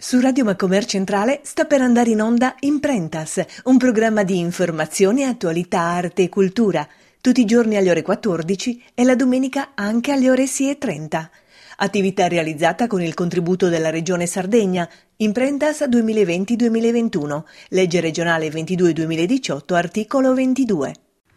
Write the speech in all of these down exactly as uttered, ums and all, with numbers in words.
Su Radio Macomer Centrale sta per andare in onda Imprentas, un programma di informazione, attualità, arte e cultura, tutti i giorni alle ore quattordici e la domenica anche alle ore sei e trenta. Attività realizzata con il contributo della Regione Sardegna, Imprentas duemilaventi duemilaventuno, legge regionale ventidue duemiladiciotto, articolo ventidue.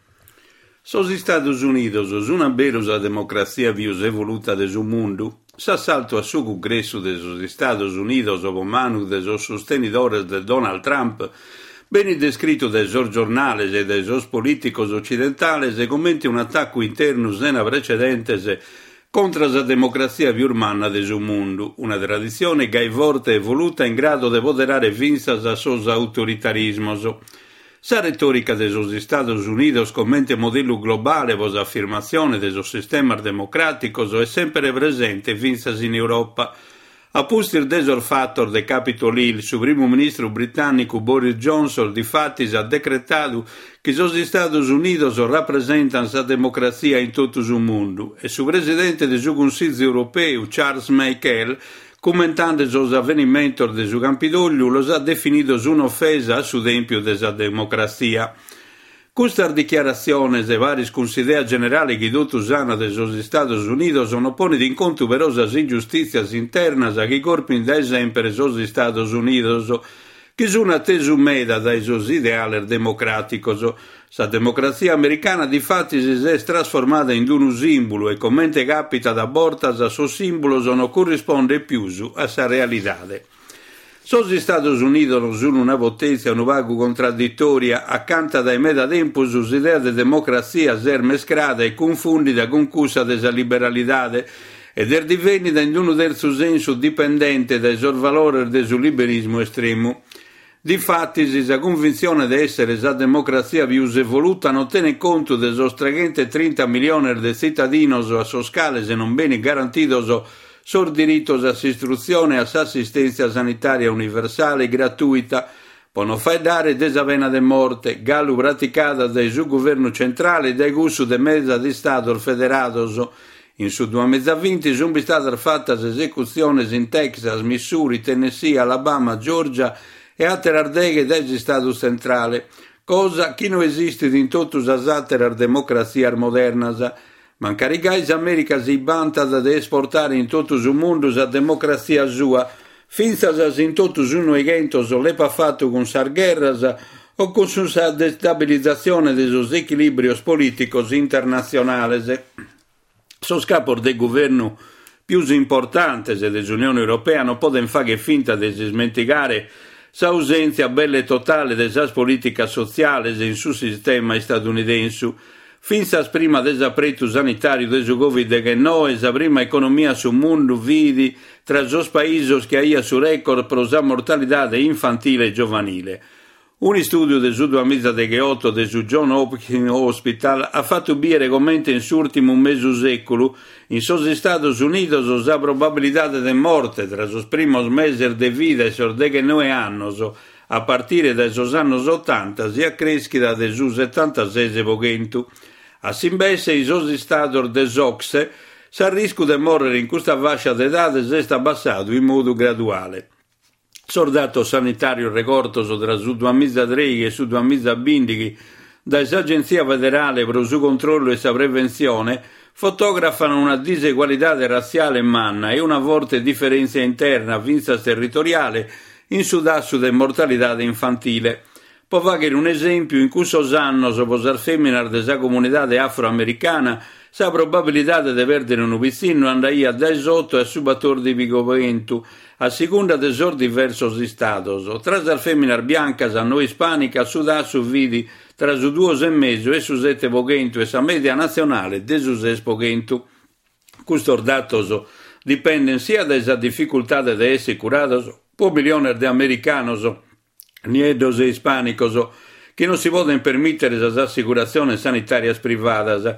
Sos Estados Unidos, una berusa democrazia più evoluta del mundo, s'assalto a su congresso de los Estados Unidos o manu de los sostenidores de Donald Trump, ben descritto dai sos giornales e dai sos politicos occidentales e commenti un attacco interno sena precedentes contro la democrazia più umana del mondo, una tradizione gai forte e evoluta in grado di moderare vinzas a sos autoritarismos. Sa retorica de los Estados Unidos commenti modello globale vos affermazione de sos sistema democraticos è sempre presente vinzas in Europa. A pustir desor factor de Capitol Hill, su primo ministro britannico Boris Johnson difatti ha decretato che los Estados Unidos rappresentano la democrazia in tutto il mondo e su presidente del suo Consiglio europeo Charles Michel, commentando los avvenimenti del suo Campidoglio, los ha definito un'offesa a su tempio della democrazia. Questa dichiarazione e vari consideri generali che tutti usano dei Stati Uniti sono poni di incontro verosas ingiustizias internas a che corpin da esempio los Stati Uniti, che sono attesumeda dai sos ideali democraticos. La democrazia americana di fatti si è trasformata in un simbolo e commente capita da bortas a suo simbolo non corrisponde più a sa realidade. Sos Estados Unidos sono una potenza un vago contraddittoria accanto dai meda tempo l'idea di democrazia ser mescrada e confundida con cussa della liberalidade ed er divenida in uno del suo senso dipendente dai sos valori del suo liberismo estremo. Difatti, la convinzione di essere la democrazia più evoluta non tiene conto dei sos trecentotrenta milioni di cittadini a sos scale se non bene garantiti sor diritos a istruzione e a assistenza sanitaria universale e gratuita, per non far dare desavena de morte, gallo praticata dal suo governo centrale e dai gusto de mezza di Stato federados. In su duemilaventi sono state fatte esecuzioni in Texas, Missouri, Tennessee, Alabama, Georgia e altre ardeghe degli Stati centrali, cosa che non esiste in tutte le altre democrazie moderne. Mancarigai America si banta di esportare in tutto il mondo la democrazia sua, finza in tutto il noegentos le pa fatto con sar guerras o con la destabilizzazione dei equilibrios politicos internazionales. Sos capos del governo più importantes dell'Unione Europea non possono fare finta di smentigare l'ausenza bella e totale delle politiche sociali in suo sistema statunitense. Finza prima desapreto sanitario del Covid che noi, la prima economia sul mondo vidi tra i paesi che ha su record per la mortalità infantile e giovanile. Un studio del duemilaotto del John Hopkins Hospital ha fatto bere commenti in sull'ultimo mezzo secolo in sos Stati Uniti la probabilità di morte tra i primi mesi di vita e i diciannove anni a partire dai anni ottanta si accrescita del settantasei per cento. A Simbesse i sos Stati des Oxe sa rischio di morire in questa fascia d'età si è abbassato in modo graduale. Sordato sanitario recortoso tra su duemilatré e su duemilaventi dall'Agenzia federale per il suo controllo e sa prevenzione fotografano una disegualità razziale manna e una forte differenza interna vinza territoriale in su dasso di mortalità infantile. Può fare un esempio in cui sos annos posar femmina della comunità afroamericana sa probabilità di perdere un vicino andaia da sotto a subator di picovento a seconda de sor diversos stados. Tra le femmine biancas a noi ispanica su da su vidi tra su due e mezzo e su sette pocento e sa media nazionale de su ses pocento. Custos datos dipenden sia dalla difficoltà di essere curados po milioni di americanos niedos e hispanicos che non si possono permettere le assicurazioni sanitarie private,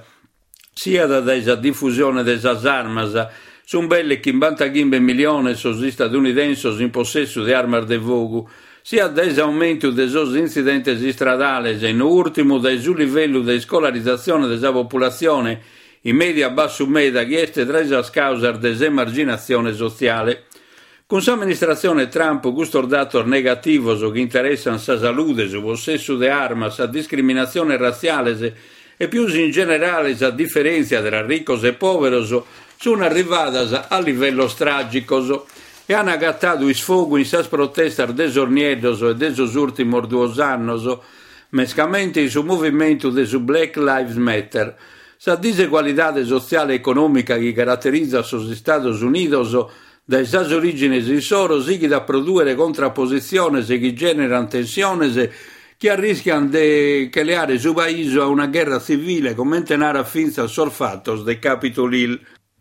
sia dalla diffusione delle armi, sono belle cinquanta milioni di statunitensi in possesso di armi di fuoco, sia dall'aumento degli incidenti stradali e in ultimo dal livello di scolarizzazione della popolazione in media basso media che è tra le cause dell'emarginazione sociale. Con sua amministrazione Trump gustor datos negativos che interessano sa salute, su possesso de armas, a discriminazione razziale e più in generale a differenza tra ricos e poveros, sono arrivate a livello tragico e hanno agattato il sfogo in sas protestas desorniedos e desos ultimos duos annos, mescamente su movimento de su Black Lives Matter. Sa disegualidade sociale e economica che caratterizza sos Estados Unidos dai sas origines in soro sighi da produrre contrapposizioni che generano tensioni che arrischiano di creare su paese a una guerra civile come tenara finza sorfatos de Capitol Hill.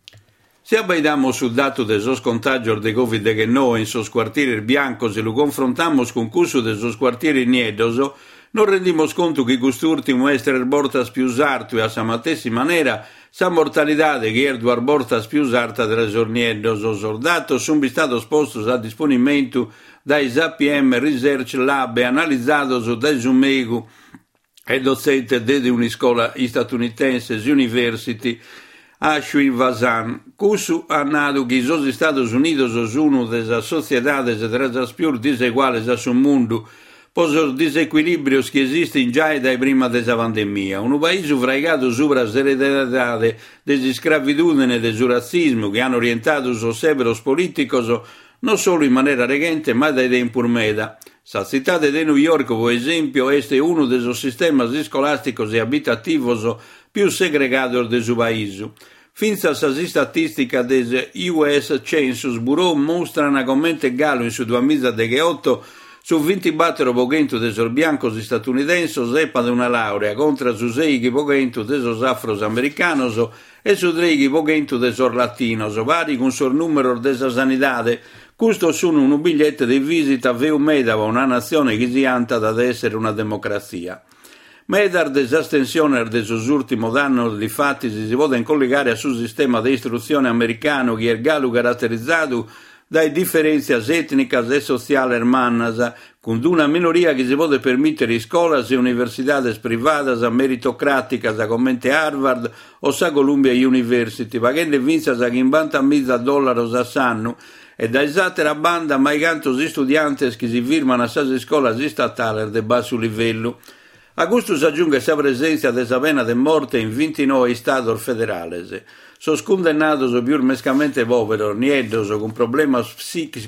Se abbaidiamo sul dato de sos contagios de Covid che noi in sos quartieri biancos e lo confrontamos con curso de sos quartieri niedos, non rendimos conto che quest'ultimo essere bortas più sarto e a sa matessi manera sa mortalidade che er duar bortas più sarta delle sorniedos o soldato sono stato postos a disponimento dai A P M Research Lab e analizzados dai Zumegu e docente de un'iscola statunitense University Ashwin Vasan, cusu annadu che os Estados Unidos sos uno delle sociedades tra as più diseguales a su mundo por os disequilibrios che esistono già dai prima della pandemia. Un paese fraigato sopra l'eredità della scravitudine e del razzismo che hanno orientato os severos politicos non solo in maniera recente ma dai tempi meda. La città di New York, per esempio, è uno dei sistemi scolasticos e abitativos più segregados del suo paese. Finza la statistica del U S Census Bureau mostrano come Gallo in su duemiladiciotto su ventiquattro per cento dei biancos statunitenses sepan una laurea, contro su sei per cento dei afroamericanos e su tre per cento dei latinos, vari con il numero della sanità. Questo sono un biglietto di visita veu medava una nazione che si anta ad essere una democrazia. Medar desastensione del suo ultimo danno di fatti si può collegare al suo sistema di istruzione americano che è gallo caratterizzato dai differenze etniche e sociali hermanas, con una minoria che si può permettere scuole e università private meritocratiche come Harvard o sa Columbia University, pagando vinza a cinquanta mila dollari all'anno e da esattera banda mai cantos studianti che si firmano a sase scuole statali di basso livello. A questo si aggiunge la presenza della pena di morte in ventinove stati federali. Sono condannados più mescamente poveri, niedos con problemi psichici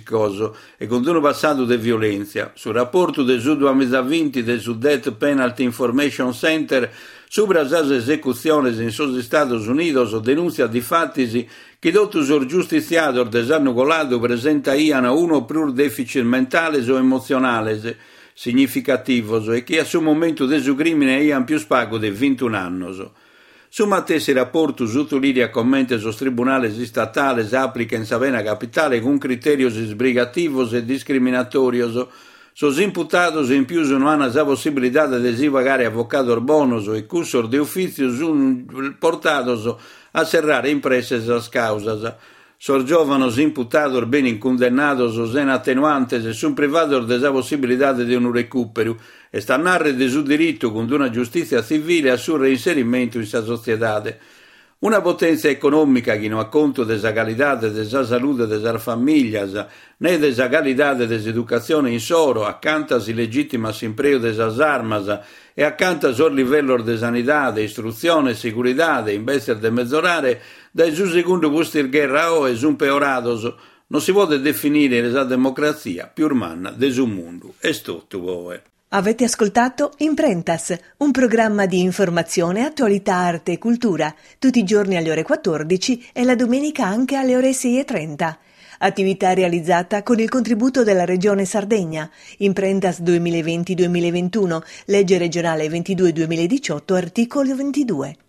e con un passato di violenza. Sul rapporto del duemilaventi del Death Penalty Information Center sopra le esecuzioni in sos Estados Unidos denunzia di fatti che dopo i giustiziati dell'anno colato presentano uno o più deficit mentali o emozionali significativos e che a suo momento del suo crimine hanno più spago di ventuno anni. Su matessi rapporti utiliria commenti sos tribunales statales applica in Savena capitale con criterios sbrigativos e discriminatorios. Sos imputados in più non hanno la possibilità di divagare avvocados bonos e cursor de oficio sono portados a serrare impresas as causas. Sos giovanos imputados ben condenados en attenuantes e sono privados de la possibilità di un recupero e stanno a de su diritto con una giustizia civile a suo reinserimento in sa società. Una potenza economica che non ha conto della qualità della salute delle famiglie né della qualità dell'educazione in soro, accanto al legittimo impreo delle armas e accanto al livello di sanità, di istruzione e sicurezza, in vez di mezzorare, dai su secondo questa guerra o è un peorados, non si può definire la democrazia più umana del mondo. È tutto voi. Avete ascoltato Imprentas, un programma di informazione, attualità, arte e cultura, tutti i giorni alle ore quattordici e la domenica anche alle ore sei e trenta. Attività realizzata con il contributo della Regione Sardegna. Imprentas duemilaventi duemilaventuno, legge regionale ventidue duemiladiciotto, articolo ventidue.